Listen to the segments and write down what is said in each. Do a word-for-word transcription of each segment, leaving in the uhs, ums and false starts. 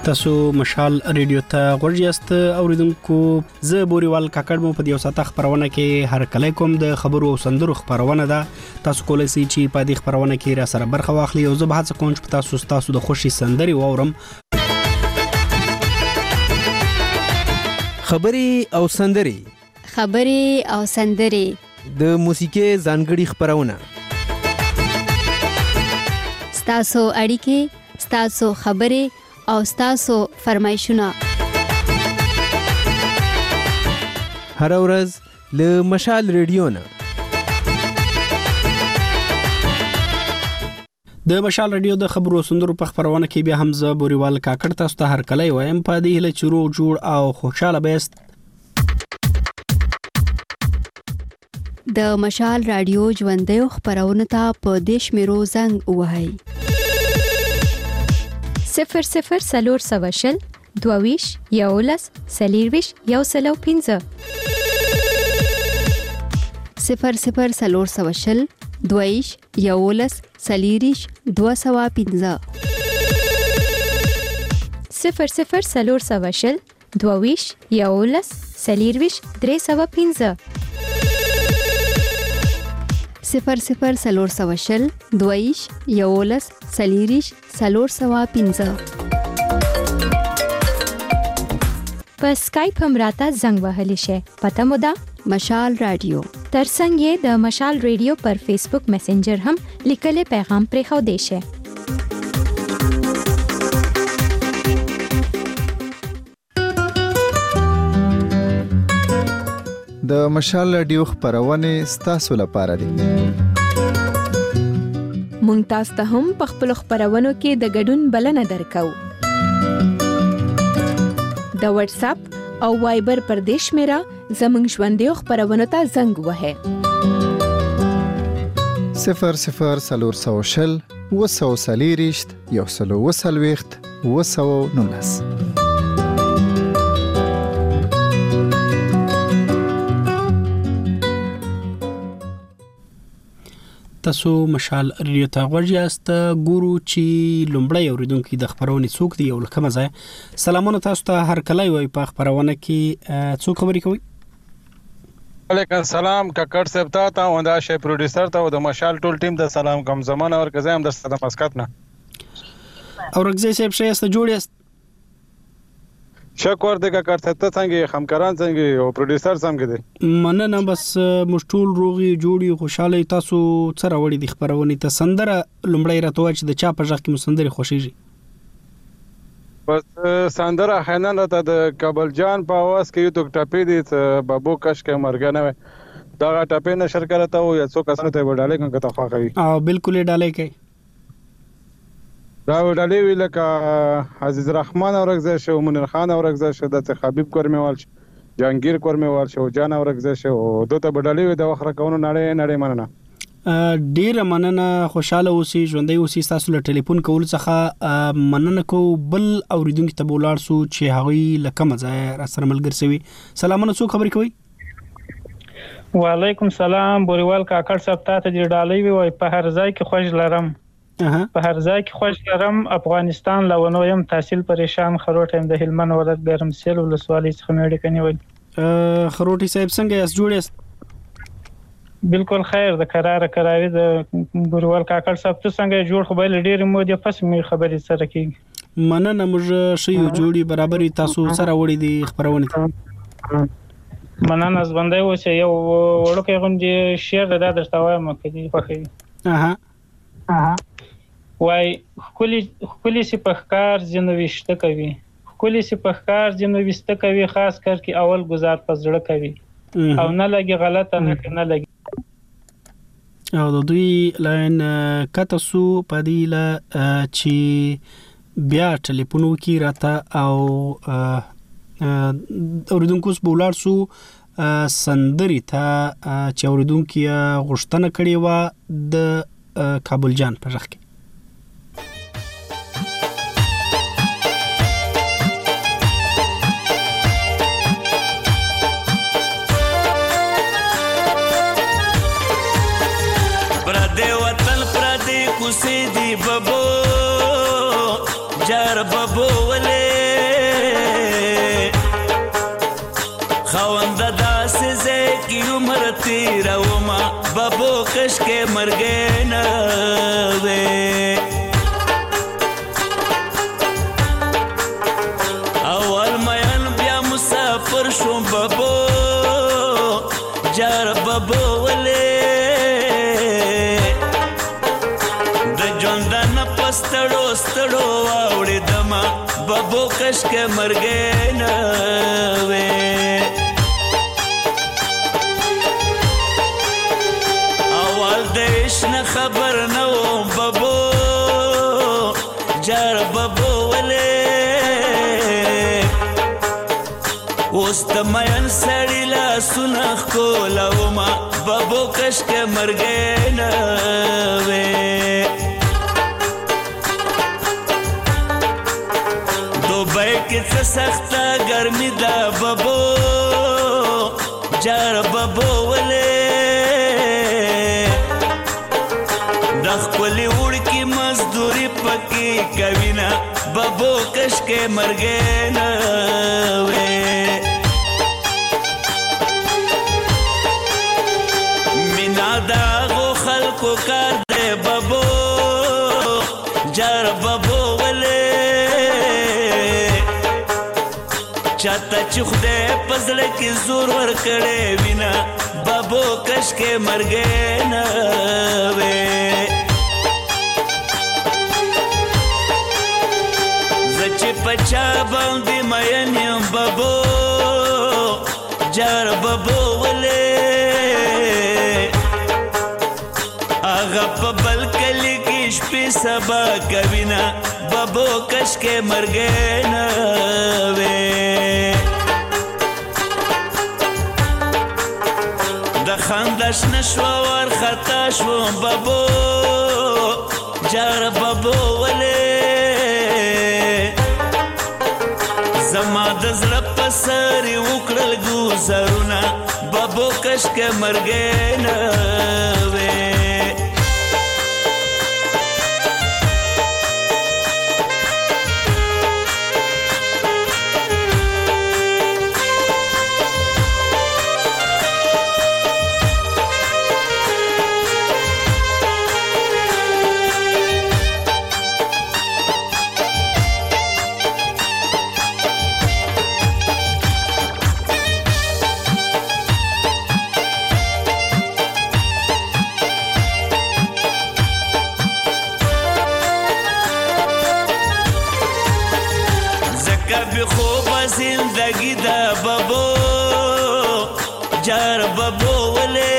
تاسو مشال ریډیو ته غوږ یاست اوریدونکو. زه بوريوال کاکړ مو په یو ساعت خبرونه کې هر کله کوم د خبرو او سندرو خبرونه ده. تاسو کولای شئ چې په دې خبرونه کې را سره برخه واخلئ او زه به هڅه کوم چې تاسو تاسو د خوشي سندري واورم. خبري او سندري خبري او سندري د موسیقي ځانګړي خبرونه ستاسو اړیکې ستاسو خبري او ستاسو فرمایشونه هر ورځ له مشال ریډیو نه. د مشال ریډیو د خبرو سندرو په خبرونه کې بیا هم زه بوريوال کاکړ تاسو ته هر کله وایم په دې له چورو جوړ او خوشاله بیست. د مشال رادیو ژوندۍ خبرونه ته په دیش میرو زنګ وهاي صفر صفر سلور سواشل دوویش یولس سلیرویش یو سلو پینزه صفر صفر سلور سواشل دوویش یولس سلیریش دو سوا پینزه صفر صفر سلور سواشل دوویش یولس سلیرویش درې سوا پینزه صفر صفر سلور سواشل دویش یولس سلیریش سلور سوا پینزه. په سکایپ هم راته زنګ وهلی شي. پته مو ده مشال رادیو. ترڅنګ یې د مشال ریډیو پر فیسبوک میسنجر هم لیکلي پیغام پرې خو دی شي. د مشال رادیو خبرونه ستاسو لپاره دي. مونږ تاسو ته هم په خپل خبرونو کې د ګډون بلنه درکو. د واتس اپ او وایبر پر دیش میرا زمنګ ژوندۍ خبرونه ته زنګ وهه صفر صفر سلور سواشل وسو سلیریشت یو سلو وسلويخت وسو نونس. تاسو مشال ریډیو ته غوږ یاست. ګورو چې لومړی اوریدونکو د خبرونه څوک دی او لکه ځای. سلامونه تاسو ته هر کله وي په خبرونه کې څوک خبرې کوي. علیکم السلام کاکړ صاحب ته تا وندا شي پروډوسر ته د مشال ټول ټیم د سلام کوم زمانه ور کزه هم د ستاسو مسکت نه او رګزې صاحب شې است جوړ یاست. شکر دې کاکړ صاحب ته څنګه همکاران څنګه او پروډوسر څنګه دي. مننه بس مشټول روغي جوړي خوشاله تاسو سره وړي د خبرونه ته سندره لومړی راته چې د چا په ځخ کې مسندري خوشيږي. بس سندره حنان راته د کابل جان په आवाज کې یو ټک ټاپې دي بابو کش کې مرګنه دا ټاپې نشر کړته او یا څو کسانه ته وډاله کنه ته خواخوي. او بالکل ډاله کوي دا وډاله ویل کا عزیز رحمان اورغزه شو منیر خان اورغزه شو د حبیب کورمیوال جهانگیر کورمیوال شو جان اورغزه شو دوته وډاله وی د وخره کونو نړۍ نړۍ مننه. ډیر مننه خوشاله اوسئ ژوندۍ اوسئ. تاسو له ټلیفون کول څخه مننه کو بل اوریدونکو ته بولار سو چې هغوی لکه مزه را سره ملګر سوي. سلامونه څوک خبرې کوي. وعلیکم سلام بوريوال کاکړ صاحب ته د ډالۍ وي په هر ځای کې خوش لرم. په هر ځای کې خوش لرم. افغانستان لونو يم تحصیل پریشان خروټ هم د هلمند ولایت ګرمسیل ولسوالۍ څخه مېړه کني وي. خروټي صاحب څنګه یاست جوړ یاست؟ بالکل خیر د قرار قراری د بوريوال کاکړ صاحب ته څنګه جوړ خو بل ډیر مو د پس می خبرې سره کیږي. مننه موږ شی جوړي برابرۍ تاسو سره وړي دي خبرونه ته. مننه ژوندۍ اوسئ. یو وړوکی غونډه شیر د درته وایم کدي خوخي. اها اها وای خولي خولي سي پخکار جنويشته کوي خولي سي پخکار جنويشته کوي خاص کر کی اول گزار پزړه کوي او نه لګي غلطه نه نه لګي. او د دوی لاین کته سو پدیله چې بیا ټلیفون وکي راته او اوریدونکو سپولار سو سندري ته چې اوریدونکو غوښتنه کړې و د کابل جان په ځخ کې. کوسي دی بابو جار بابو ولې خوند داسې ځای کې عمر تېرومه ببو کشکې مرګې نه وې اول مین بیا مسافر شوم ببو جار ببو ولې د ژوندانه په ستړو ستړو واوړېدمه ببو کشکې مرګې نه وې اول د عشق نه خبر نه وم ببو جار ببو ولې اوس د مین سړي لاسونه ښکلومه ببو کشکې مرګې نه وې دوبۍ کې څه سخته ګرمي ده ببو جار ببو ولې د ښکلي وړکي مزدوري پکې کوینه ببو کشکې مرګې نه وې مینا د هغو خلکو کار دی ببو جار ببو ولې چاته چې خدای په زړه کې زور ورکړی وینه ببو کشکې مرګې نه وې زه چې په چا باندې مین یم ببو جار ببو ولې هغه په بل کلي کې شپې سبا کوینه ببو کشکې مرګې نه وې د خندا شنه شوه وارخطا شوم ببو جار ببو ولې زما د زړه په سر یې وکړل ګوزارونه ببو کشکې مرګې نه وې زندگی دا ببو جار ببو ولې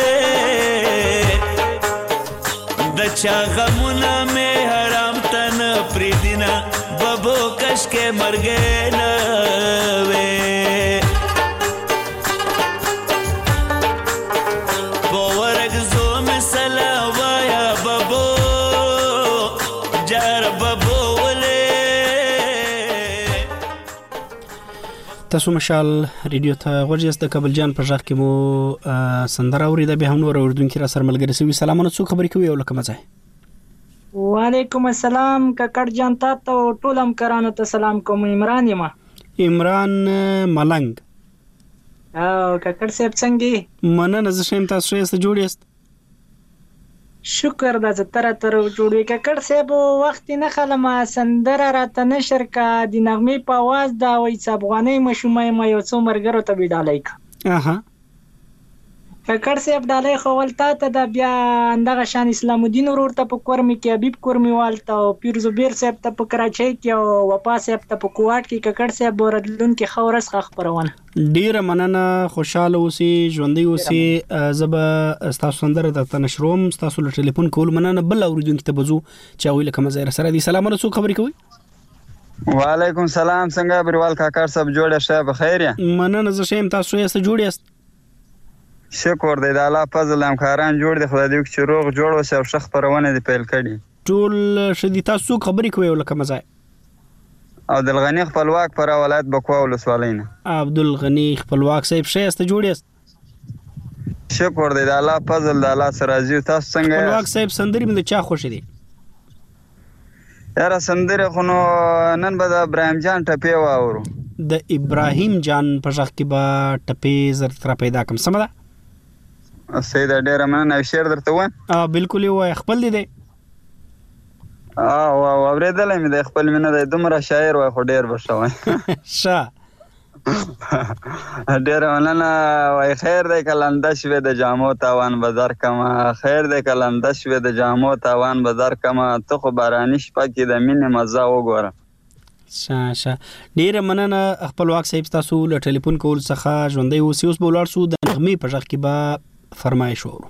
د چا غمونه مې حرام ته نه پرېږدي نه ببو کشکې مرګې نه وې په ورکزو مې سلام وایه ببو جار ببو تاسو مشال ریډیو ته غوږ یاست د کابل جان په ژغ کې مو سندره اورېده بیا هم نور اورېدونکي را سره ملګري شوي سلامونه څوک خبرې کوي او له کومه ځای وعلیکم السلام ککړ جان تا ته ټول همکارانو ته سلام کوم عمران یم عمران ملنګ او ککړ صاحب څنګه مننه زه ښه یم تاسو ښه یاست جوړ یاست شکر دا زه تر تر جوړوي ککړ صاحب وخت نه خلم سندره راته نشر کا د نغمې په आवाज دا وای چې افغاني مشومه ما یو څو مرګرو ته ویډالای کا اها ککړ صاحب ډالای خو ولتا ته د بیا اندغه شان اسلام الدین ورور ته په کورمي کې حبیب کورمي والته او پیر زبیر صاحب ته په کراچۍ کې او وپا صاحب ته په کوټ کې ککړ صاحب ورادلون کې خورس خبرونه ډیره مننه خوشاله اوسئ ژوندۍ اوسئ زبا تاسو سندره د تنشروم تاسو له ټلیفون کول مننه بل اوریدونکو ته بزو چې اوی لکه مزه سره دي سلام علیکم خبرې کوي وعلیکم سلام څنګه بریوال کاکړ صاحب جوړه شه بخیر یا مننه زه شیم تاسو یې سره جوړ یاست شکر دی د الله فضل همکاران جوړ دي خدای دې چې روغ جوړ وسه او شخ پرونه دي پیل کړي ټول شدي تاسو خبرې کوي ولکه مزه عبدالغنی خپلواک پر ولایت بکوا ولسوالینا عبدالغنی خپلواک صاحب شه است جوړ یاست شکر دی د الله فضل د الله سره راضي تاسو څنګه خپلواک صاحب سندري مې چا خوښ دي یاره سندره خو نن به د ابراهیم جان ټپی واورو د ابراهیم جان په ځخ کې به ټپې زر تر پیدا کوم سم ده سید ډیر مننه شعر درته و اه بالکل وای خپل دی اه او اوریدلې مې د خپل مننه د دومره شاعر وای خو ډیر بشوي شا ډیر مننه وای خیر دی کلنده شوه د جامو تاوان بازار کما خیر دی کلنده شوه د جامو تاوان بازار کما ته خو باراني شپه کې د مینې مزه وګوره شا شا ډیر مننه خپل واک صاحب تاسو له ټلیفون کول څخه ژوندۍ اوسې اوس بولار سو د نغمې په ځخ کې به فرمایش وو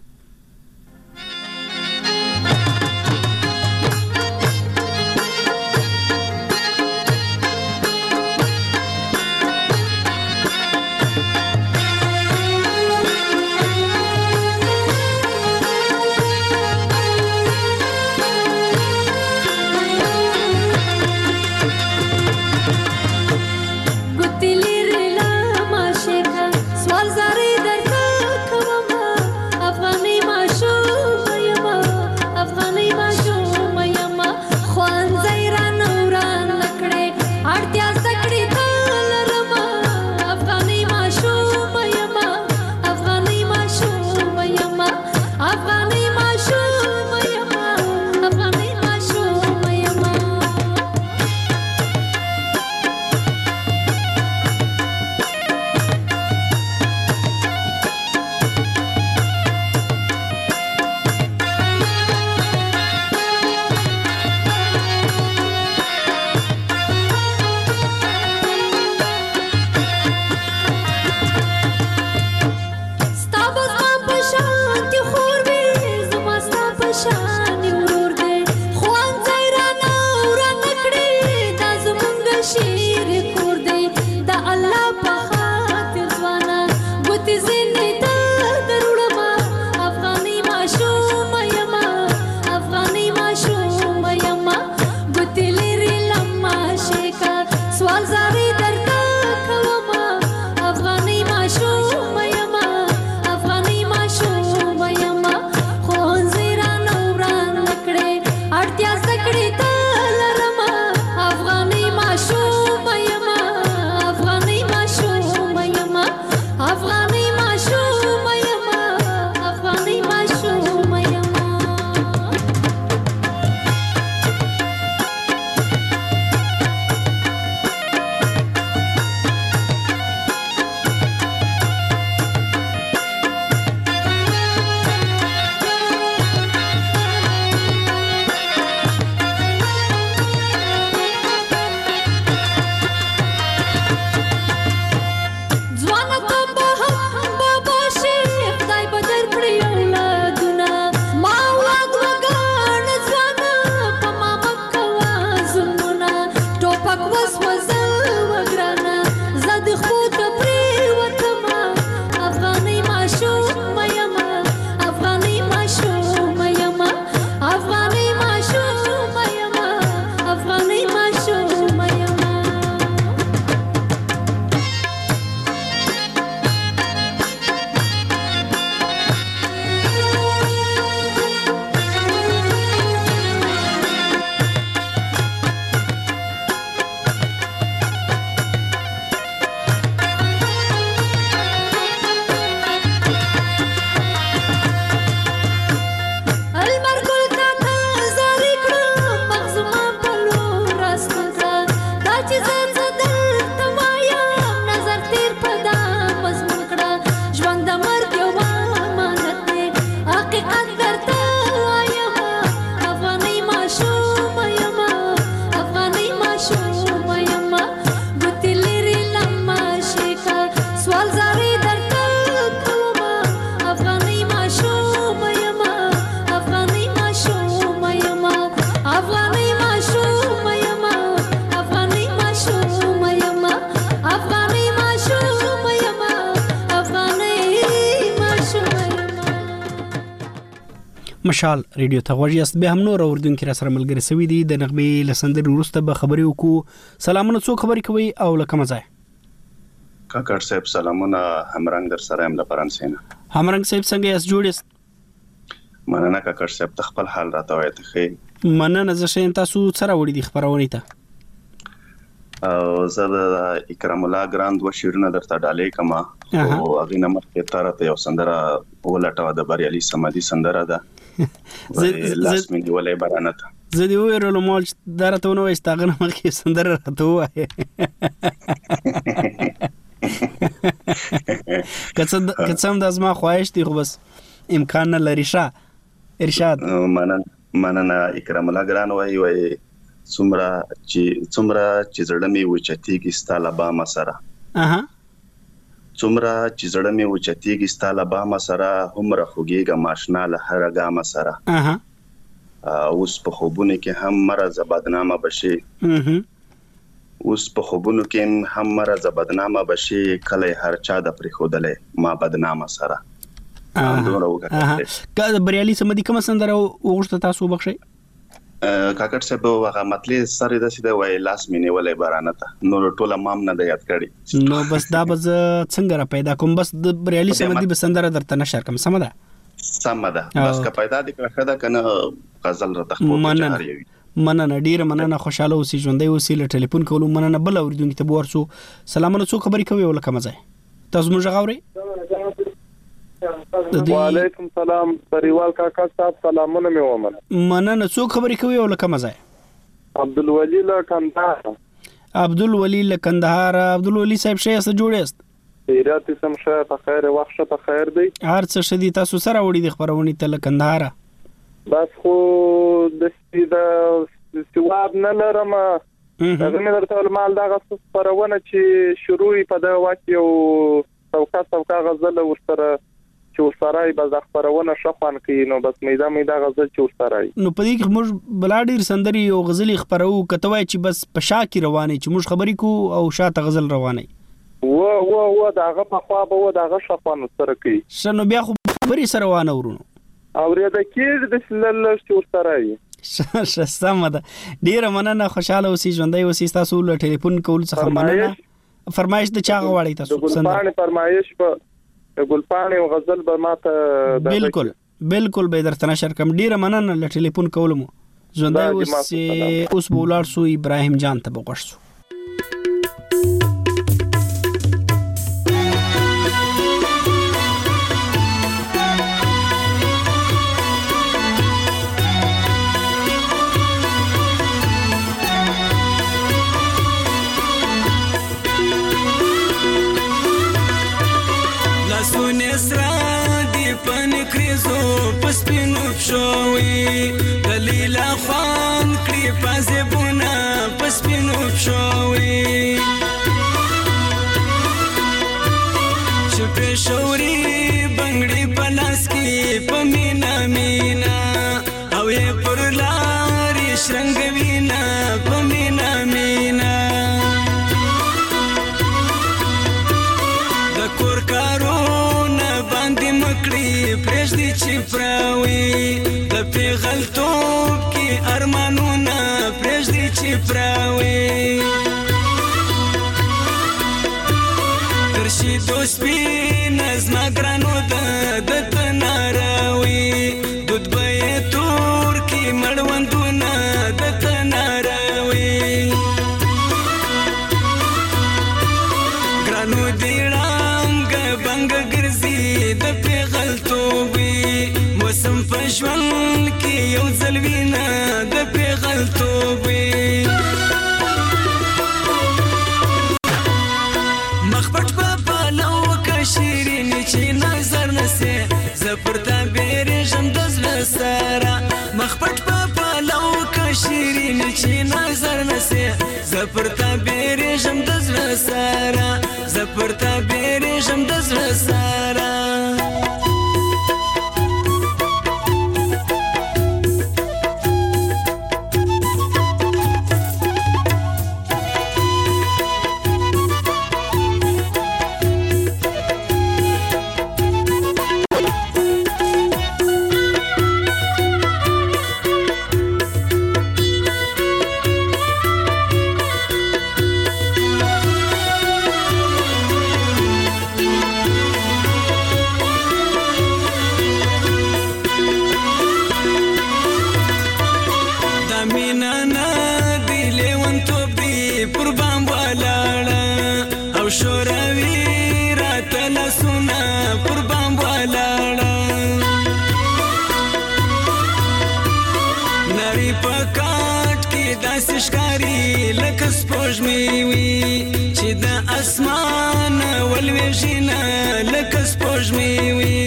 مشال ریډیو ته غوږی است به هم نور اوردونکو را سره ملګری سوي دي د نغمې لسندر وروسته به خبري وکړو سلامونه څو خبري کوي او لکه مزه کاکړ صاحب سلامونه همرنګ در سره هم د فرانسې نه همرنګ صاحب څنګه یاست جوړیست مننه کاکړ صاحب ته خپل حال راته وایي ته خې مننه زه شین تاسو سره وړي دي خبرونه ته او زه د اکرام الله ګران دوه شعرونه درته ډالۍ کوم او هغه نه مخکې ترته یو سندره ولټه د بریالي سمادي سندره ده لاس مې نیولې بارانه ته زه دی ویرولو مال درته نو استغنه مخکې سندره راته وایي کڅم د ازما خواهش دی خو بس امکان نه لري شه ارشاد منن مننه اکرام الله ګران وای وای څومره چې څومره چې زړه مې وچتیږي ستاله با مسره اها څومره چې زړه مې وچتیږي ستاله با مسره همره خوګيګه ماشنا له هر ګام سره اها اوس په خوبونه کې هم مرز بدنامه بشي اها اوس په خوبونو کې هم مرز بدنامه بشي کله هر چا د پری خودلې ما بدنامه سره کله بریالي سمدي کوم سندره وغوښته تاسو بخښي کاکړ صاحب هغه مطلب سره د سیده وای لاس مینه ولې بارانه ته نو ټوله مام نه د یاد کړي نو بس دا بز څنګه را پیدا کوم بس د بریالي سمدي به سندره درته نشر کوم سم ده سم ده بس کا پیدا د کړه دا کنه غزل را تخپو چاري مننه ډیر مننه خوشاله اوسې ژوندۍ اوسې له ټلیفون کولو مننه بل اوریدونکو ته ورسو سلامونه څو خبرې کوي ولکه مزه تاسو موږ غوړي وعلیکم سلام پریوال کاکا صاحب سلامونه مې ومنه مننه څو خبرې کوي ولکه مزه عبدالولی له کندهار عبدالولی له کندهار عبدالولی صاحب شه است جوړ است خیرات سم شه په خیر وخت شه په خیر دی هر څه شدي تاسو سره وړي د خبرونی ته له کندهار بس خو د سیده سواب نه لرم هغه مې درته مال دا غوښته پرونه چې شروع په دا واکي او څوکا څوکا غزل ورسره چې ورسره به د خبرونه شخوان کوي نو بس میدا میدا غزل چې ورسره نو په دې کې موږ بلاډیر سندري او غزل خبرو کتوای چې بس په شاکي رواني چې موږ خبرې کو او شاته غزل رواني و و و داغه په خوا به و داغه شخوان سره کوي شنو بیا خو خبرې سره روانه ورونو اورېده کې د سلل چې ورسره ش سم ده ډیر مننه خوشاله اوسې ژوندۍ اوسې تاسو له ټلیفون کول څخه مننه فرمایش د چا غواړي تاسو ګلپانې فرمایش په ګلپانې او غزل به ماته بالکل بالکل به درته نشر کوم ډیر مننه له ټلیفون کول مو ژوندۍ اوسې اوس بولار سو ابراهيم جان ته بغښ شوي دلیلا خوان کړی پازبونه پسپینو شوي چپه شوري بنگړي پلاس کې پمینا مینا او یې پر لاري شرنګوینا پمینا مینا د کور کارونه باندې مکړي پرېږدي چې پراوي د پیغلتوب کې ارمانونه پرېږدي چې پراوي ترشي دوسپي نظمه ګرانو د تناراوي دود به تور کې مړوندونه د تناراوي ګرانو دی رنګ بنګ ګرځي د پیغلتوبي موسم پښول کې یو ځلوینه د پیغلتوبي مخبط په پالو کا شیرین چې نظر نسه زپرتا بیرېږم د زړه سره مخبط په پالو کا شیرین چې نظر نسه زپرتا بیرېږم د زړه سره زپرتا بیرېږم د زړه سره لاسونه پر بام ولاړه نری په کاټ کې داسې ښکاري لکه سپوږمۍ وي چې د اسمان ولویږي نه لکه سپوږمۍ وي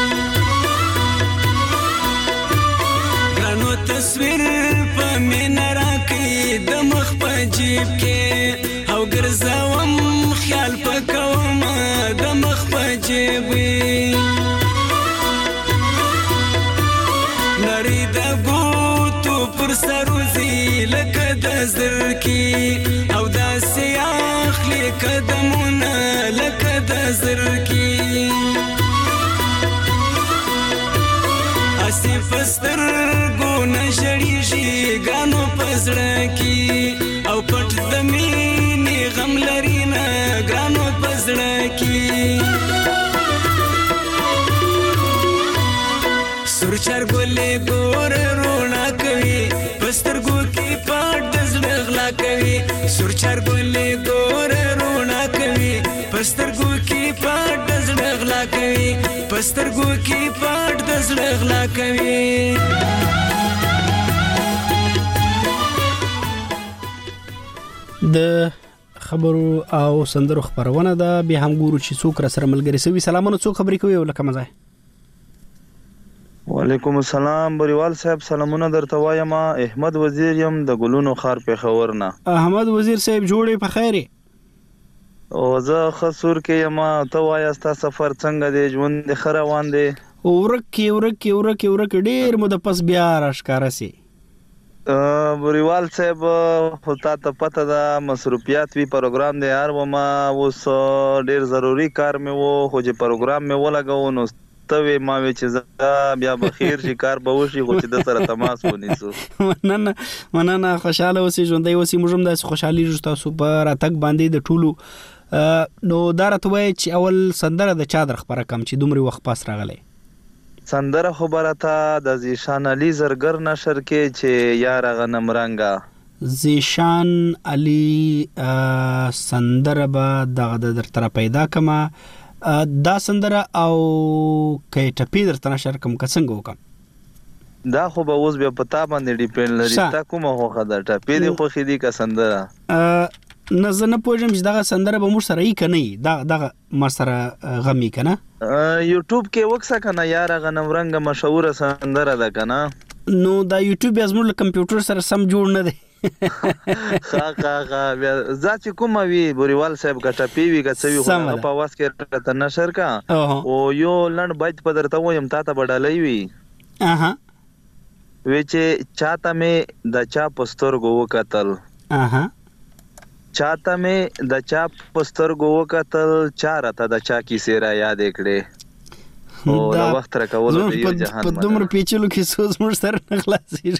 ګرانو تصویر په مینه راکړي د مخ په جیب کې او ګرځوم خیال پکوم د مخ په جیب وي نری د ګوتو پر سروزي لکه د زرکي او داسې اخلي قدمونه لکه د زرکي اسی پسترګو نه ژړېږي ګرانو په زړه کې او پټ د مینې غم لري نه ګرانو په زړه کې سور چرګلې ګور روڼا کوي پسترګو کې پټ د زړه غلا کوي سور چرګلې ګور روڼا کوي پسترګو کې پټ د زړه غلا کوي پسترګو کې پټ د زړه غلا کوي د خبرو او سندرو خبرونه ده به هم ګورو چې څوک را سره ملګری سوي سلامونه څوک خبرې کوي ولکه مزه وعلیکم السلام بریوال صاحب سلامونه درته وایم احمد وزیر یم د ګلونو خار په خبر نه احمد وزیر صاحب جوړې په خیره او زه خسور کې یم ته وایې ستا سفر څنګه دی ژوند دې ښه روان دی ورک ورک ورک ورک ډېر مو د پس بیا راښکاره سي بریوال صاحب خو تا ته پته ده مصروفیات وي پروګرام دی هر ومه اوس ډېر ضروري کار مې و خو چې پروګرام مې ولګو نو ته وې ما وې چې زه بیا به خیر شي کار به وشي خو چې د سره تماس ونیسو مننه مننه خوشحاله اوسې ژوندی اوسې موږ هم داسې خوشحالېږو ستاسو په راتګ باندې د ټولو نو دا راته وایه چې اول سندره د چا در خپره کړم چې دومره وخت پاس راغلی سندره خبره ته د زیشان علي زرګر نشر کې چې یار غنم رنګه زیشان علي سندره به دغه در طرف پیدا کما دا سندره او کې ټپی درته نشر کوم که څنګه وکم دا خو به اوس بیا پتا باندې ډیپند لري تا کومه خوخه ده ټپی دی خوخې دی که سندره نه زه نه پوهېږم چې دغه سندره به موږ سره یي که نه یي دغه ما سره غم یي که نه یوټیوب کې وکسه که نه یاره غنم رنګه مشهوره سندره ده که نه نو دا یوټیوب بیا زموږ له کمپیوټر سره سم جوړ نه دی ښه ښه ښه بیا زه چې کومه وي بوریوال صاحب که ټپې وي که څه وي خو هغه په اواز کې راته نشر که او یو لنډ بیت به درته ووایم تا ته به ډالۍ وي وی چې چاته مې د چا په سترګو وکتل چاته مې د چا په سترګو وکتل چا راته د چا کیسې را یادې کړې او د وخت راکولو د یو جهان په دومره پیچلو کیسو زموږ سره نه خلاصېږي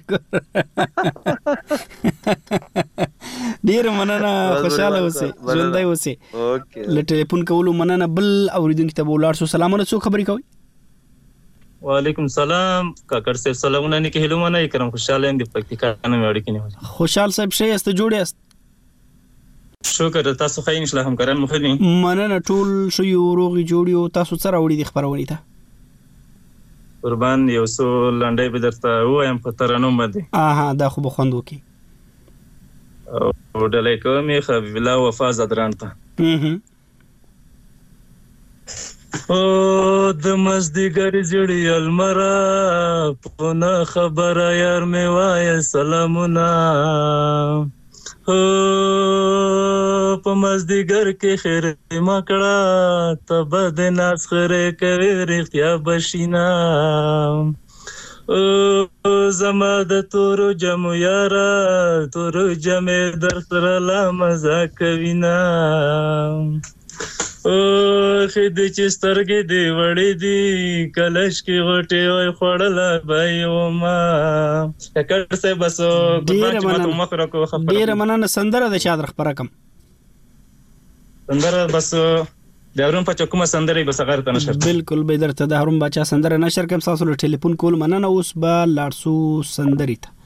ډېره مننه خوشحاله اوسې ژوندی اوسې له ټلیفون کولو مننه بل اورېدونکي ته به ولاړ شو سلامونه څوک خبرې کوئ وعلیکم سلام کاکړ صاحب سلامونه نیکه هیلو منه کرم خوشحاله یم د پکتیکا نه مې اړیکې نیولې خوشحال صاحب ښه یاست جوړ یاست شکر تاسو ښه انشاءالله همکاران مو ښه دي مننه ټول ښه یو روغ یو جوړ یو تاسو څه راوړي دي خپرونې ته قربان یو څو لنډۍ به درته ووایم په ترانو باندې اها دا خو به خوند وکړي او ډالۍ کوم یې حبیب الله وفا زدران ته او د مازدیګر زړې المره په نه خبره یار مې وایه سلامونه او په مازدیګر کې خیر ما کړه ته به د ناز خیرې کوې رښتیا بشینه او زما د تورو جمو یاره تورو جمې در سره لا مزه کوینه او خېد چې سترګې دې وړې دي کلش کې غټې وای خوړله بای وما کاکړ صاحب بس ډېره مننه ډېره مننه سندره د چا در خپره کړم سندره بس د هارون باچا کومه سندره بس هغه ته نشر بالکل به درته د هارون باچا سندره نشر کوم تاسو له ټلیفون کول مننه اوس به لاړ شو سندرې ته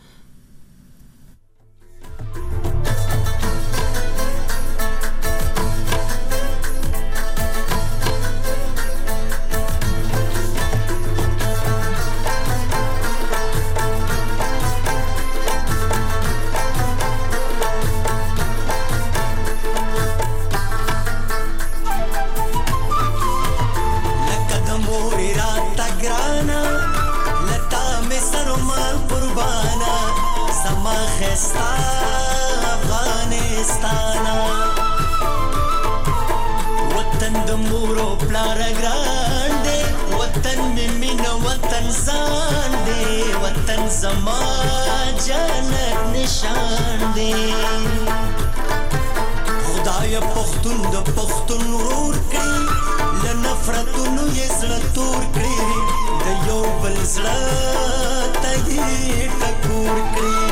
شایستا افغانستان وطن د مور او پلار ګران دی وطن می مینه وطن ځان دی وطن زما جنت نشان دی خدای پښتون د پښتون ورور کړي له نفرتونو یې زړه تور کړي د یو بل زړه ته یې ټکور کړي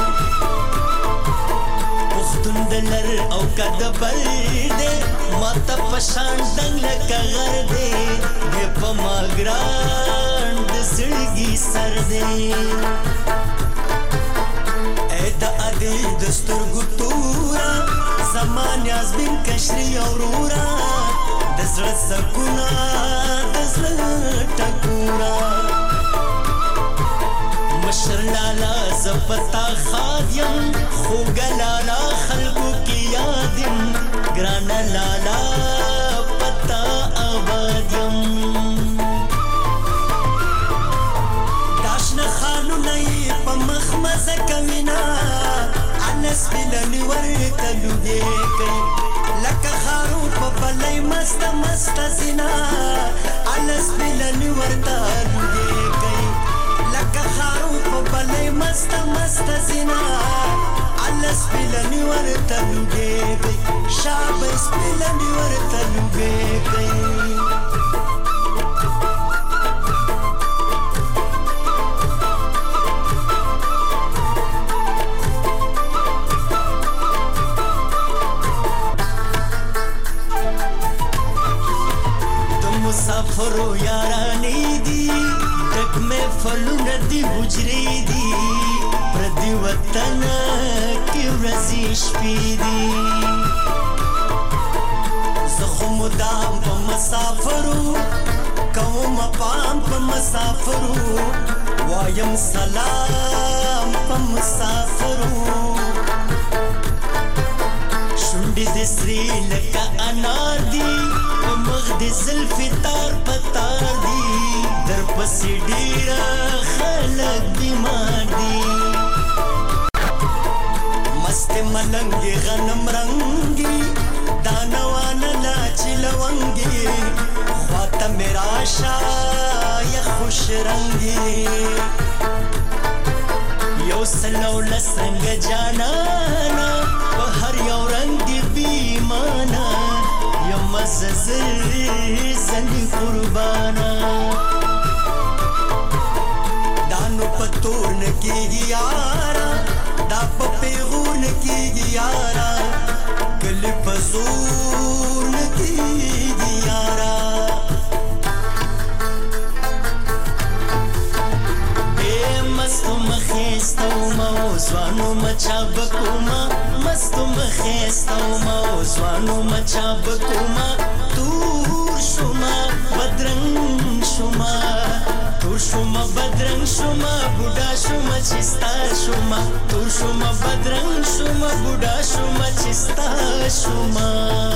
پښتون د لر او که د بل دی ماته په شان ډنګ لکه غر دی دی په ما ګران د زړګي سر دی ای د ادې د سترګو توره زما نیازبین کشري او رورا د زړه سکونه د زړه ټکوره مشر لالا زپتا خاد یم خوږه لالا خلکو کې یاد یم ګرانه لالا پتا آباد یم داشنه خانونه یې په مخ مزه کوینه انس بلنی ورته لوګې کوي لکه خارو په بلۍ مست مست زینا انس بلنی ورته لوګې کوي لکه خارو په بلۍ مست مست زینا انس بلنی ورته لوګې کوي شابس بلنی ورته لوګې کوي مسافرو یارانی دی ډک مې فلونه دی حجرې دی پردي وطن کې ورځې شپې دی زه خو مدام په مسافرو کوم پام په مسافرو وایم سلام په مسافرو شونډې د سرې لکه انار دی مخ د زلفې تار په تار دی در پسې ډېره خلک بیمار دی مست ملنګې غنم رنګي دانه وانه لاچې لونګې خواته مې راشه یا خوش رنګې یو سل او لس رنګه جانانه په هر یو رنګ دی بیمانه یم زنی قربانا دانو پتور نکیگی یارا دا پا پیغور نکیگی یارا کلی پزور نکیگی یارا اے مستو مخیستو موزوانو مچا بکوما مستو مخیستو موزوانو مچا بکوما تور شما بدرنگ شما تور شما بدرنگ شما بودا شما چستا شما تور شما بدرنگ شما بودا شما چستا شما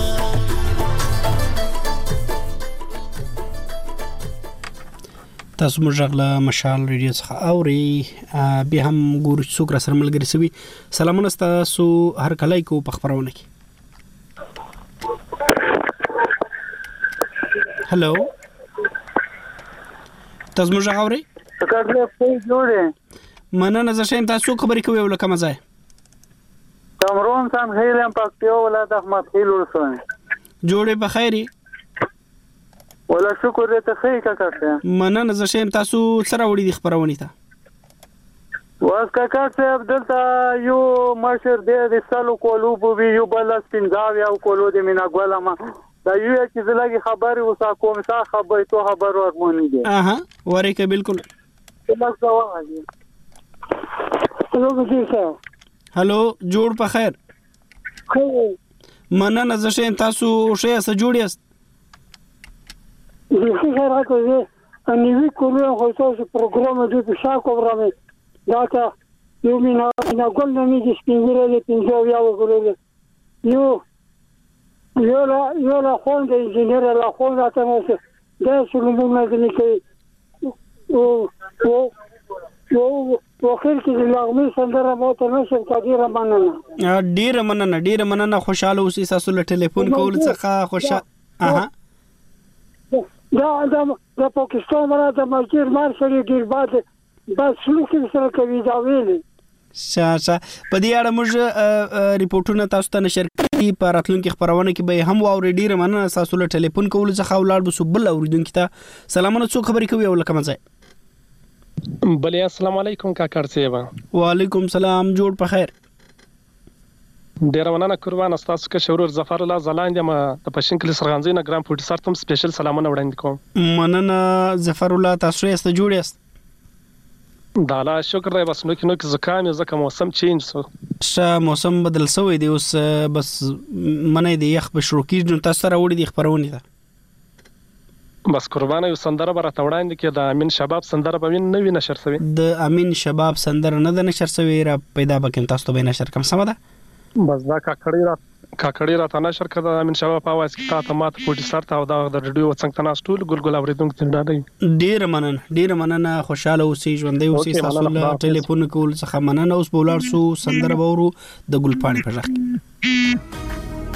تاسو موږ غلا مشال ریډیو څخه اوري به هم ګور څوک را سره ملګری سوي سلامونه تاسو هر کله کو په خبرونه کې هلو تاسو موږ اوري څنګه په جوړه مننه زه شیم تاسو خبرې کوي ولکه مزه کمرون سان خیلم پکتیو ولادت احمد خیل ورسون جوړه په خیری ولا شکر دې ته خیر کا کاته مننه زه شیم تاسو سره وړي د خبرونه ته واس کا کاته عبدالله یو مشر دې د سالو کولو بو یو بل سپینځاوی او کولو د مینا ګولما دا یو چې زلګي خبر وسا کوم سا خبر تو خبر ورمونی دي اها وریکه بالکل هلو هلو جوړ په خیر خیر مننه زه شیم تاسو شه سره جوړیاست زه خیر راکوي اني وی کولو خو تاسو پروګرام دې په شاکو ورامه دا تا یو مینا نه ګل نه می سپینګره دې پنځو یاو ګورل یو یو لا یو لا خون د انجنیر لا خون راته نو دا څلورمه نه کوي او او یو وکیل کې د لغمي سندره مو ته نشم ډیره مننه ډیره مننه ډیره مننه خوشاله اوسئ تاسو له ټلیفون کول څخه خوشاله اها دا د د پاکستان مراد ماجر مار سره ډیر باد بس سلوک سره کوي دا ویلي شاشه په دې اړه موږ ریپورتونه تاسو ته نشر کړي په راتلونکي خبرونه کې به هم واوري ډیره مننه تاسو له ټلیفون کول څخه ولاړ بسو بل اوریدونکو ته سلامونه څو خبرې کوي او لکه مزه بله السلام علیکم کاکړ صاحب وعلیکم سلام جوړ په خیر ډیر مننه قربان تاسو کې شورور ظفر الله زلاند ما د پښین کلی سرغانځي نه ګرام فوټي سره تم سپیشل سلامونه وړاندې کوم مننه ظفر الله تاسو یې ست جوړ یاست دا لا شکر دی بس نو کې نو کې زکام زکه موسم چینج سو ش موسم بدل سوی دی اوس بس منې دی یخ بشرو کې تاسو سره وړي دی خبرونه ده بس قربانه یو سندره برا توړاندې کې د امین شباب سندره به نوې نشر شوی د امین شباب سندره نه د نشر شوی را پیدا بکم تاسو ته به نشر کوم سم ده بس دا کاکړی را کاکړی را ته نشر کړه امین شباب په आवाज کې تا ته ماته پوټي سره او دا د ریډیو څنګه تناس ټول ګلګل اوریدونکو ته ډاډي ډیر مننه ډیر مننه خوشاله اوسئ ژوندۍ اوسئ تاسو له ټلیفون کول څخه مننه اوس بولار سو سندره وورو د ګلپاڼې په ځخ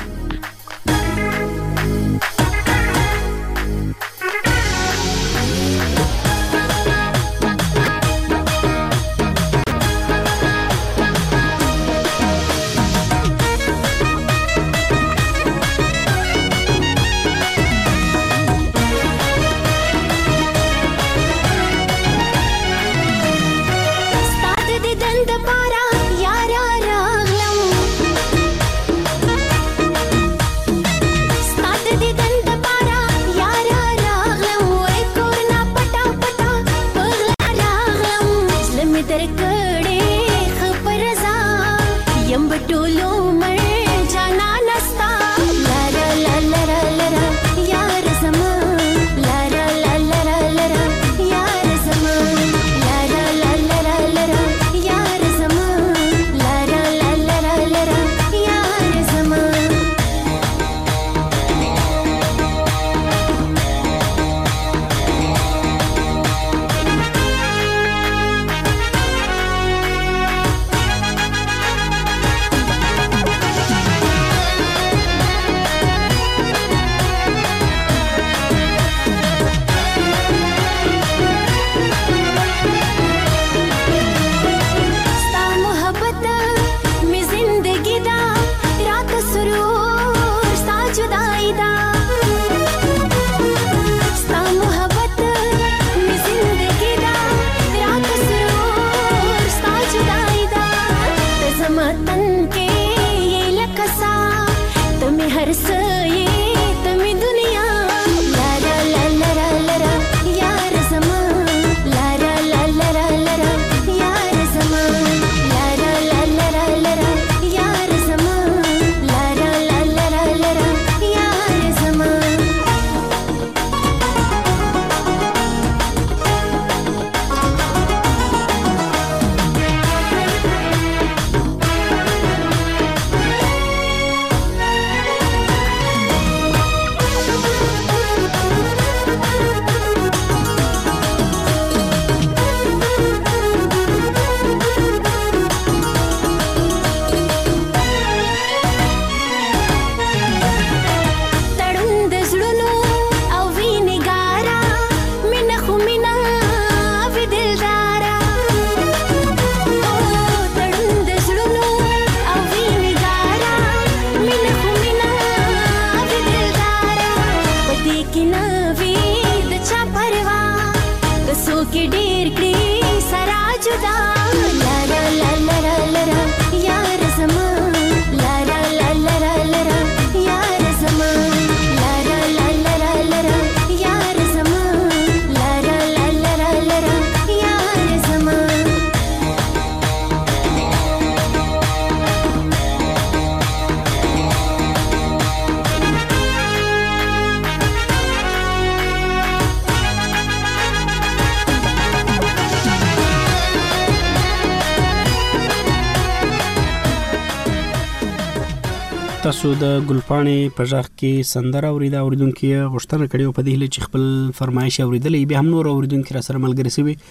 تاسو د ګلپاڼې په ځخ کې سندره اوریدا اوریدونکو غوښتنه کړې په دې هله چې خپل فرمایش اوریدلې به هم نور اوریدونکو را سره ملګری شي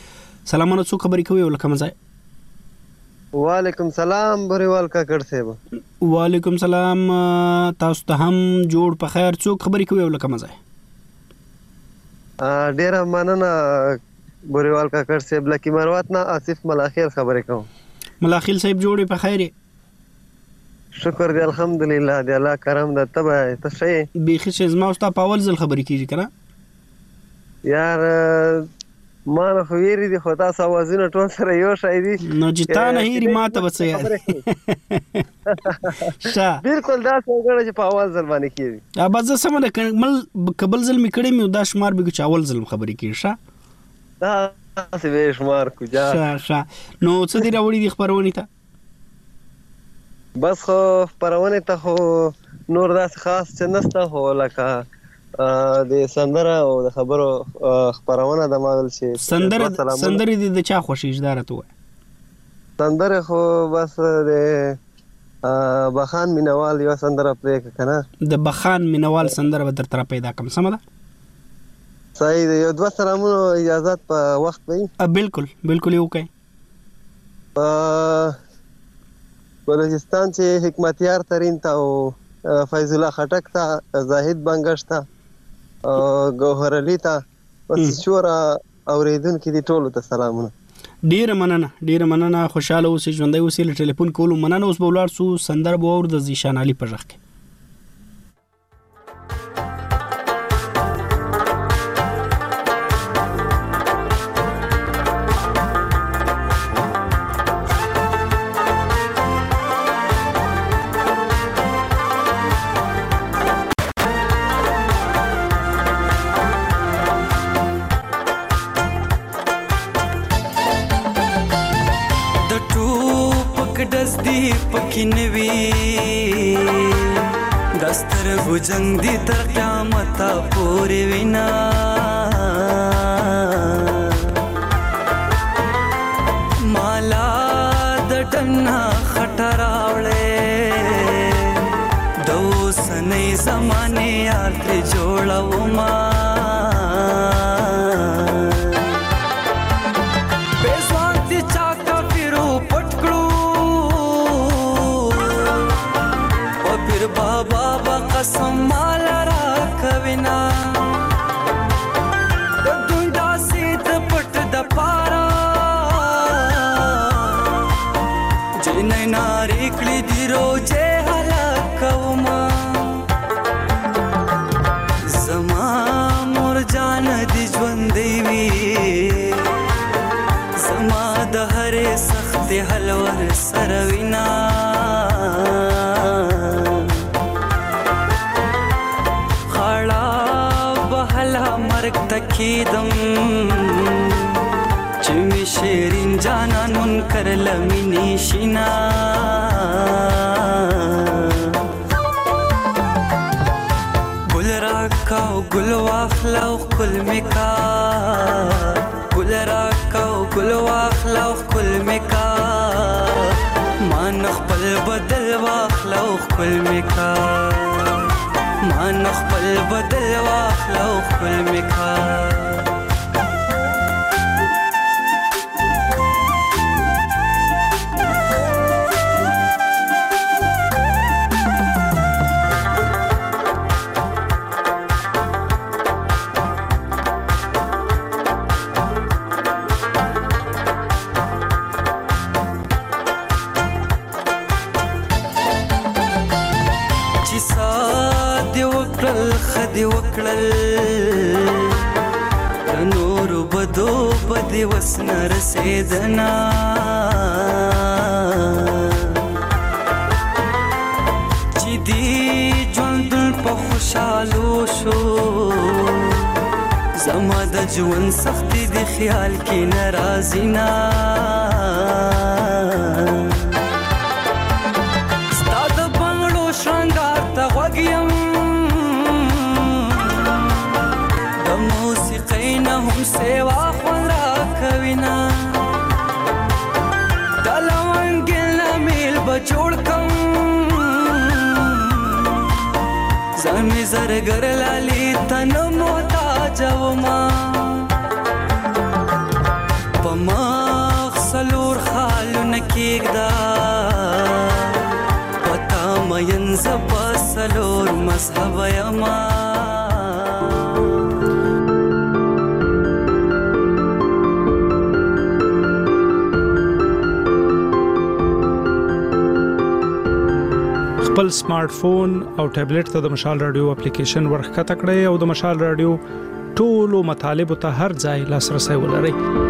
سلامونه څو خبرې کوي ولکه مزای وعلیکم سلام بوریوال کاکړ صاحب وعلیکم سلام تاسو ته هم جوړ په خیر څو خبرې کوي ولکه مزای ډیره مننه بوریوال کاکړ صاحب لکه مروت نه آصف ملاخیل خبرې کوم ملاخیل صاحب جوړ په خیر شکر دی الحمدلله دی الله کرم ده تبه ته شي بیخي چې زما او تاسو په اول ځل خبرې کیږي کنه یار ما نه خو ویری دي خو تاسو اوازونه ټول سره یو شای دي نو چې تا نه هیری ما ته وڅ یاد شا بالکل دا څنګه چې په اول ځل باندې کیږي ا باز سمونه کمل قبل ځل می کړی مې دا شمار به چې اول ځل خبرې کیږي شا دا څه به شمار کو جا شا شا نو څه دی راوړي دي خبرونه ته بس خو خبرونه ته خو نور داس خاص څه نسته هو لکه د سندره او د خبرو خبرونه د ماول شي سندره سندره د چا خوشی اشاره ته سندره خو بس د بخان مینوال یو سندره پرې کنه د بخان مینوال سندره به در تر پیدا کوم سم ده صحیح دی یو دوه سلامونو اجازه په وخت وي بالکل بالکل یو کوي بلوچستان چې حکمتیار ترین تا او فیض الله خټک تا زاهد بنگش تا گوهر علی تا بس شورا اوریدونکو دي ټولو ته سلامونه ډیر مننه ډیر مننه خوشاله اوسئ ژوندۍ اوسئ له ټلیفون کولو مننه اوس به ولاړ سو سندره به اور د زیشان علي په ژغ کې جنگ دی تر قیامت پوری وینا مالا د ټنا خټراوړې دو سنې زمانه یار ته جوړاو ما بېزوانتي چا کا پیرو پټکړو او پیر بابا قسم مال را کوینا د دنیا سید پټ د پارا جنې ناری کړي دی روزه هلاکوما زما مور جان دی ژوندې وی زما د هرې سخت حلور سروینا تکیدم چې می شیرین جانان منکر لمینی شینا ګل راکاو ګل واخلاو کل میکا ګل راکاو ګل واخلاو کل میکا مان خپل بدل واخلاو کل میکا مان خپل بدل واخلو خپل میکا خدي وکړل نور بدو بدی وسن رسیدنا چې دی ژوند په خوشالو شو زما د ژوند سختي د خیال کې ناراضی نا ستاد بنگلو شرنګار ته وګیم هم سیوا خون را کوینا دلوانگل میل بچوڑ کم زمی زرگر لالی تن موتا جو ما پما پرېږدا پتا مین ز پسلور مذهب یما خپل سمارټ فون او ټابلیټ ته د مشال رادیو اپلیکیشن ورخته کړئ او د مشال رادیو ټولو مطالب ته هر ځای لاسرسي ولرئ.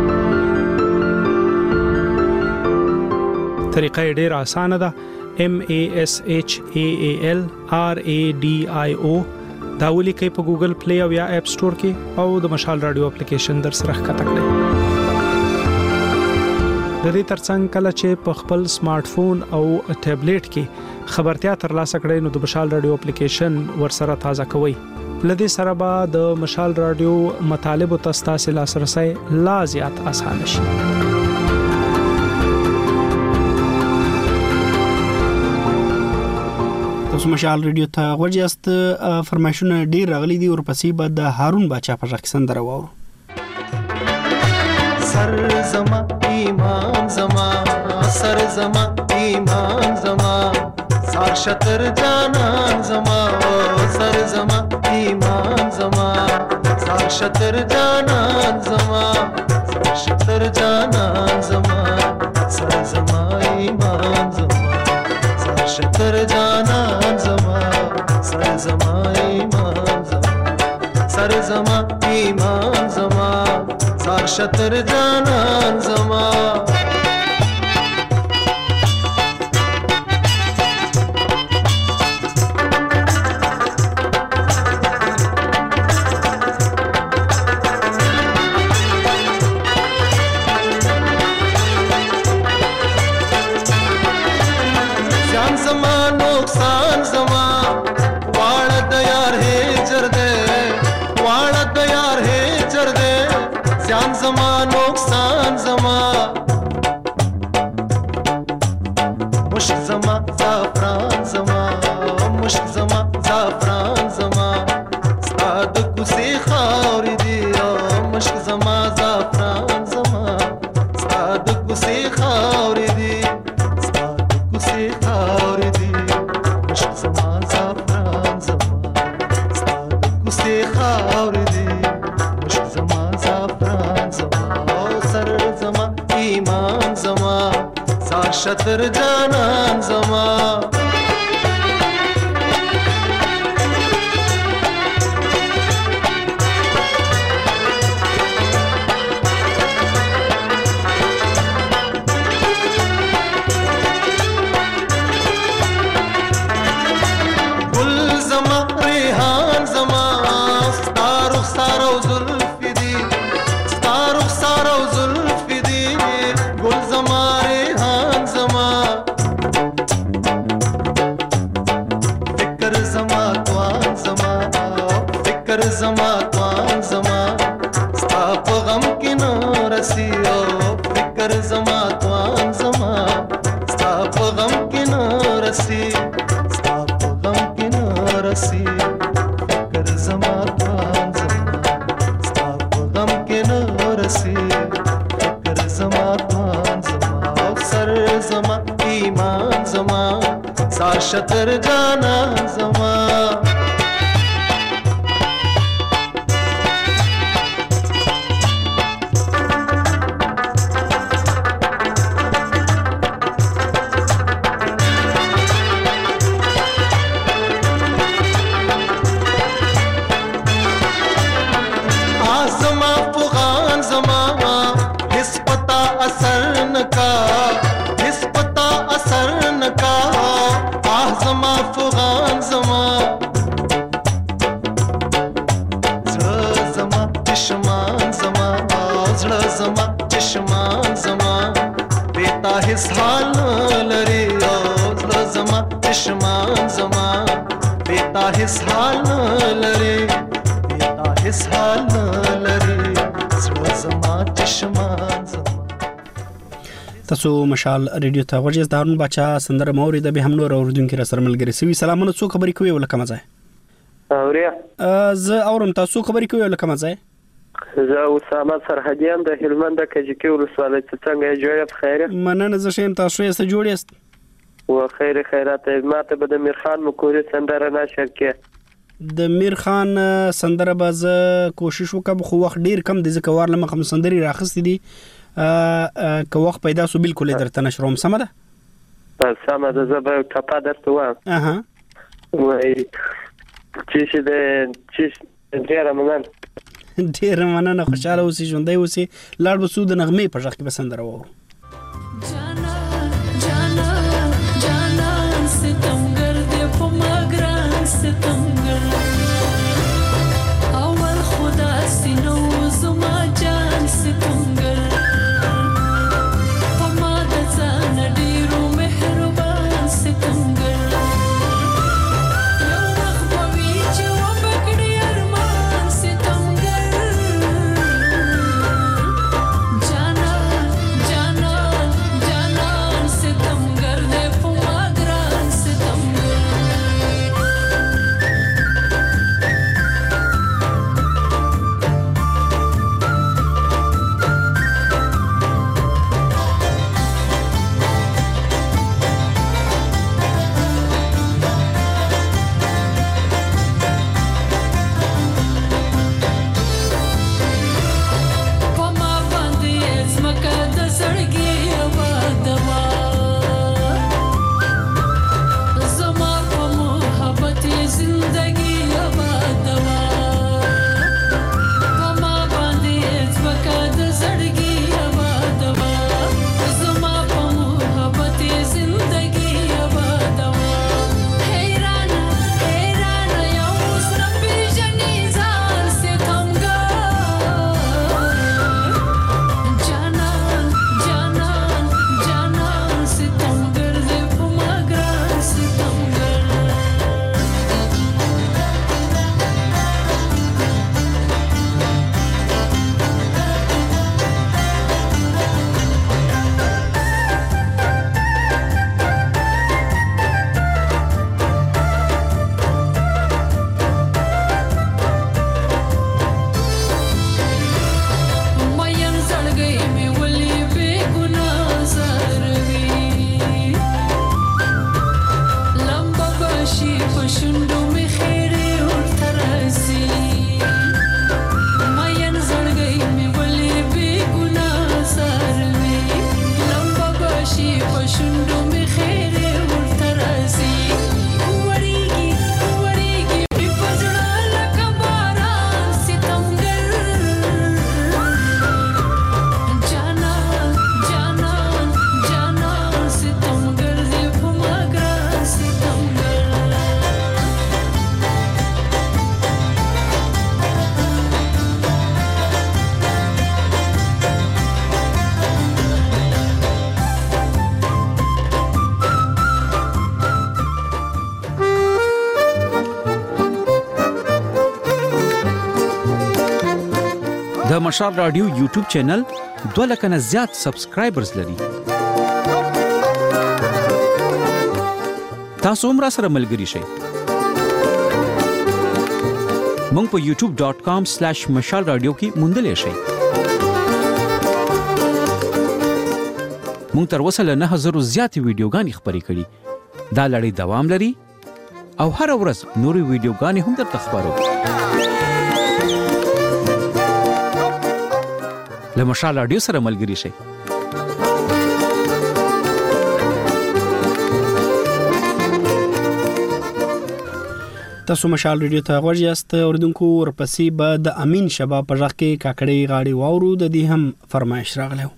طریقه ډېر اسانه ده. M A S H A A L R A D I O دا ولیکئ په ګوګل پلی او یا اپ سٹور کې او د مشال رادیو اپلیکیشن در سره ښکته کړئ. د دې ترڅنګ کله چې په خپل سمارټ فون او ټابلیټ کې خبرتیا ترلاسه کړئ نو د مشال رادیو اپلیکیشن ورسره تازه کوئ. لدې سره به د مشال رادیو مطالب او تاسو لاسرسي لا زیات آسان شي. تاسو مشال رادیو ته ورجاست فرمایشونه ډیر راغلي دي او پسې بعد د هارون باچا په ځخ سندره وورو. سر زما ایمان زما سر زما ایمان زما سار شتر جانان زما سر زما ایمان زما سار شتر جانان زما سار شتر جانان زما سر زما ایمان زما سار شتر جانان زما سر زما ایمان زما سر زما ایمان زما سار شتر جانان زما شتر جانان زما گل زما ریحان زما ستارو سارو زلف دی ستارو سارو زلف دی گل زما زما توان زما ستا په غم کې نه رسی او فکر زما توان زما ستا په غم کې نه رسی ستا په غم کې نه رسی فکر زما توان زما ستا په غم کې نه رسی فکر زما توان زما او سر زما ایمان زما سا شتر جانا زما تاسو مشال رادیو ته ورجاست هارون باچا سندره موري د به هم نور اوردونکو سره ملګری سوي. سلامونه، څو خبرې کوي ولکه مزه؟ اوریا ز اورم تاسو خبرې کوي ولکه مزه؟ زه اسامه سرحدیان د هلمند د کجکی ولسوالۍ څنګه جوړه بخیر مننه زه شیم تاسو یې څه جوړ یاست و خیر خیرات ماته به د میر خان مکوري سندره نشر کې د میر خان سندره باز کوشش وکم خو وخت ډیر کم د ذکر لمه خم سندري راخست دي ا که وخت پیدا سو بالکل درته نشروم سم ده سم ده زه به ټپه درته وایم اها وای چې دې چې ډیر مننه ډیر مننه خوشاله اوسې ژوندۍ اوسې لاړ وسو د نغمه په ځخ کې بسندره وو د مشال رادیو یوټیوب چینل دوه لک نه زیات سبسکرایبرز لري. تاسو هم را سره ملګري شئ. مونږ په یوټیوب ډاٹ کام سلیش مشال رادیو کې موندلې شئ. مونږ تر اوسه له نه هزار زیات ویډیوګانې خبرې کړې. دا لړۍ دوام لري او هر ورځ نورې ویډیوګانې هم درته خبرو. له مشال رادیو سره ملګري شئ. تاسو مشال رادیو ته غوږ یاست. اوریدونکو ورپسې به د امین شبا په ځخ کې کاکړې غاړي واورو. د دې هم فرمایش راغلی.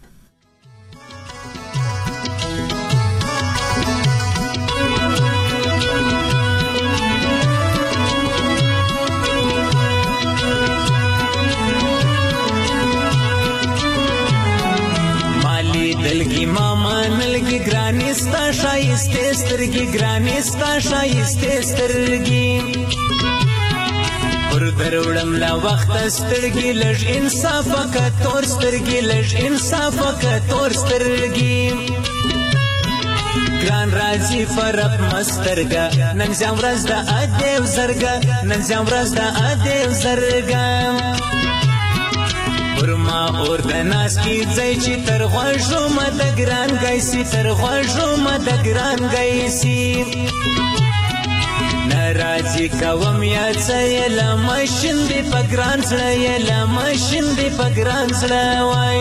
ستا شایسته سترګې ګرانې ستا شایسته سترګې پر دروړم لا وخت سترګې لږ انصاف وکړه تور سترګې لږ انصاف وکړه تور سترګې ګران راځي فرق مسترګه نن ځم ورځ د ادیو زرګه نن ځم ورځ د ادیو زرګه ما اور د ناس کی ځای چې تر غوښو مد ګران گایسي تر غوښو مد ګران گایسي ناراضي کوم یا څه لا ماشین دی پګران سره یا ماشین دی پګران سره وای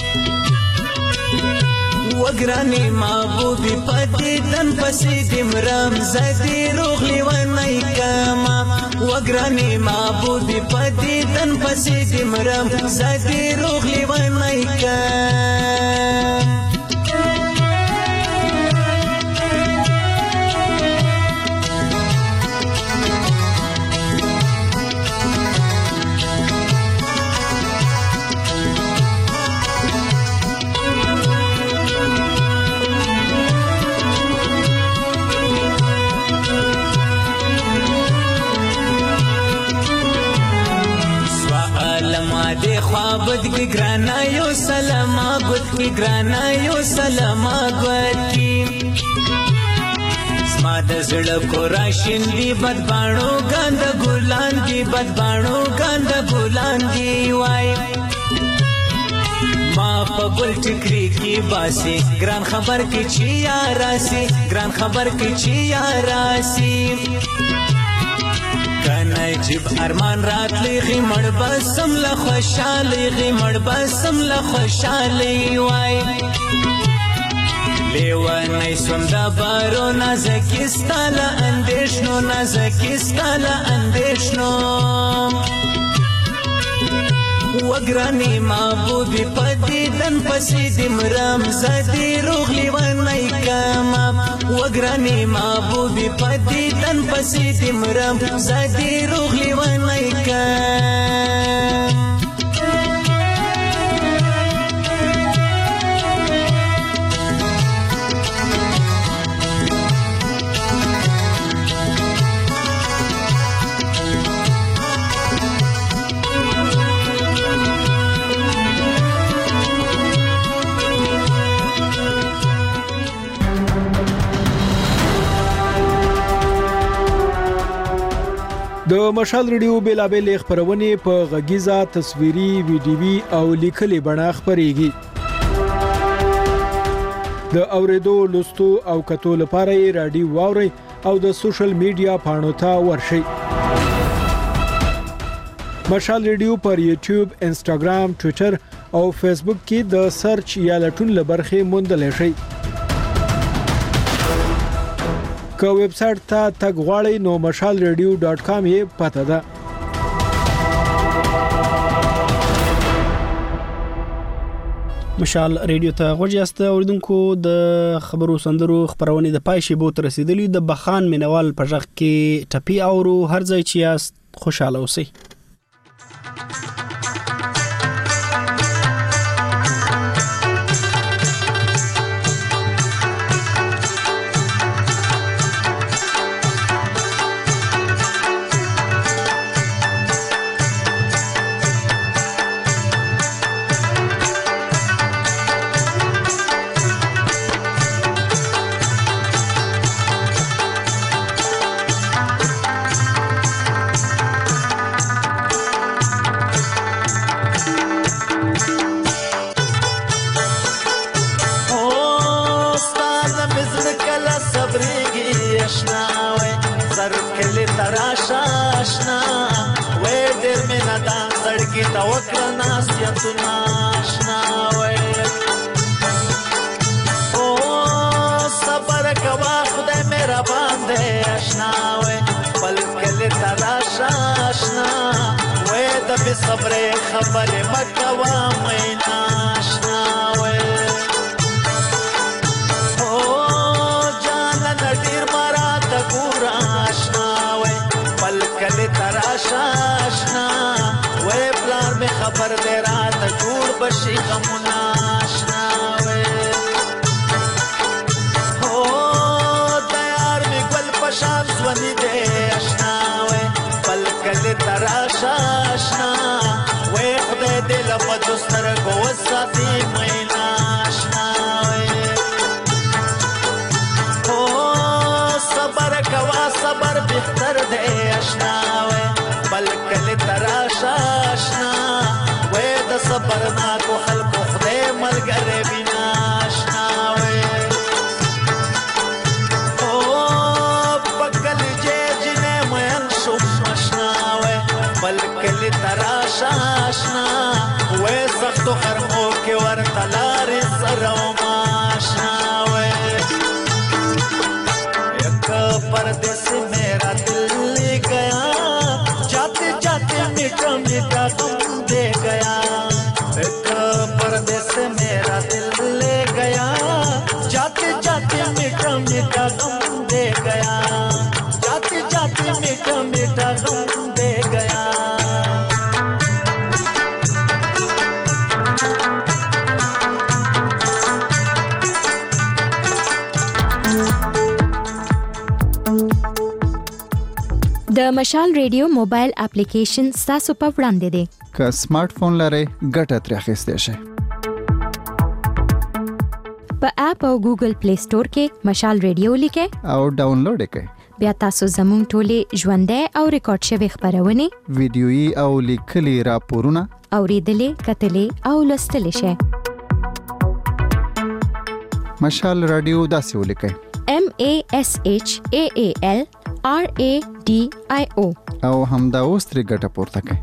وګرانی محبوبي پدې دن پسې دمرام زدي روغلي ونای کما وګرانی محبوبي پدې دن پسې دمرام زدي روغلي ونای کما دے خوابت کی گرانا یو سلاما گت کی گرانا یو سلاما گت کی زما د زړه کو راشین دی بدبانو ګاند ګلان دی بدبانو ګاند ګلان دی وای ما په ګل ټکری کی باسي ګران خبر کی چی یاراسي ګران خبر کی چی یاراسي کنه جب ارمان رات لغی مړ بسم له خوشالي غي مړ بسم له خوشالي وای لیوانای سوندا بارو نازکستاله اندیشنو نازکستاله اندیشنو وګرانی محبوبي پدې دن پسې دمرام زدي روغلي ونای کما وګرانی محبوبي پدې دن پسې دمرام زدي روغلي ونای کما د مشال ریډیو بیلابل خبرونه په غږیزه تصویري ویډیوي او لیکلي بڼه خبريږي د اوریدو لوستو او کتو لپاره رادیو واوري او د سوشل میډیا پاڼو ته ورشي مشال ریډیو پر یوټیوب انسټاګرام ټوئیټر او فیسبوک کې د سرچ یا لټون لبرخه موندل شي که ویب سټ ته تګ غواړئ نو مشال ریډیو ډاٹ کام یې پته ده مشال ریډیو ته غوړیاست اوریدونکو د خبرو سندرو خبرونه د پای شی بوت رسیدلی د بخان مینوال په ځخ کې ټپی اورو هر ځای چې یاست خوشاله اوسئ صبر خبر مکوا مینا شناوي او جان نډیر مرا د ګور آشناوي پلکل تراشا آشنا وې پلار می خبر دې رات جوړ بشي غمنا آشناوي او تیار می ګل پشان ځونی دې آشناوي پلکل تراشا آشنا دل په دوستر کو وساتي مینا آشناوي او صبر کوا صبر بهتر دی آشناوي بلکل تراشا آشنا وې د خطرناکو خلکو خدای ملګری بنا آشنا وې او پکل جې جنې مېن شو آشنا وې بلکل تراشا آشنا وې سختو خرمو کې ورته لارې سره ما آشنا وې یک پردیس میرا دل لے گیا جاتے جاتے میٹھا میٹھا غم دے گیا ایک پردیس میرا دل لے گیا جاتے جاتے میٹھا میٹھا غم دے گیا جاتے جاتے میٹھا میٹھا غم دے گیا د مشال ریډیو موبایل اپلیکیشن تاسو په وړاندې دی که سمارټ فون لرئ ګټه ترې اخیستی شئ په اپ او ګوګل پلی سٹور کې مشال ریډیو لیکئ او ډاونلوډ یې کړئ بیا تاسو زموږ ټولې ژوندۍ او ریکارډ شوي خپرونې ویډیويي او لیکلي راپورونه اوریدلې کتلې او لوستلې شئ مشال رادیو داسې ولیکئ M A S H A A L R A D I O او همدا اوس ترې ګټه پورته کړئ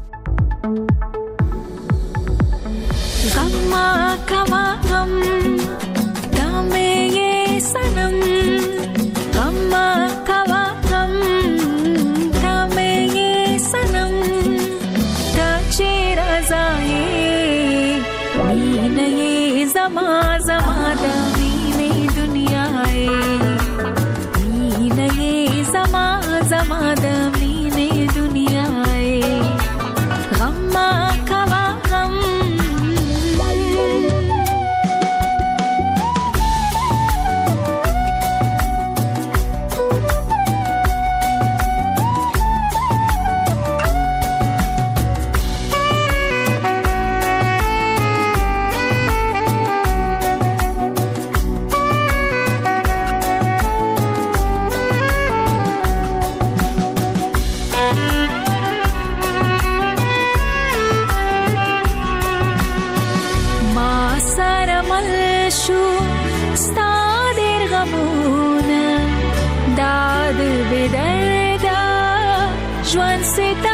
غما کوا غم دامه یہ سنم غما کوا غم دامه یہ سنم تا چیرا زائے وین یہ زما زما دامه دنیا ہے زما زما د مینې دنیا ای غم کوا غم ژوند ستاسو